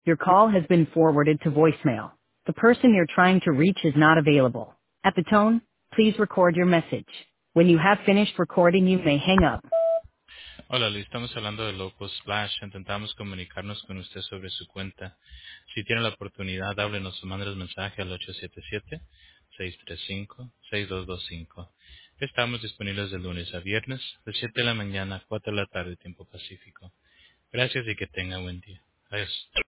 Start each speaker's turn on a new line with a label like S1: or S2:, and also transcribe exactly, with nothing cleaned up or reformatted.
S1: Your call has been forwarded to voicemail. The person you're trying to reach is not available. At the tone, please record your message. When you have finished recording, you may hang up.
S2: Hola, le estamos hablando de Locos Slash. Intentamos comunicarnos con usted sobre su cuenta. Si tiene la oportunidad, háblenos o mándenos mensaje al ocho siete siete, seis tres cinco, seis dos dos cinco. Estamos disponibles de lunes a viernes, de siete de la mañana a cuatro de la tarde, tiempo pacífico. Gracias y que tenga buen día. Adiós.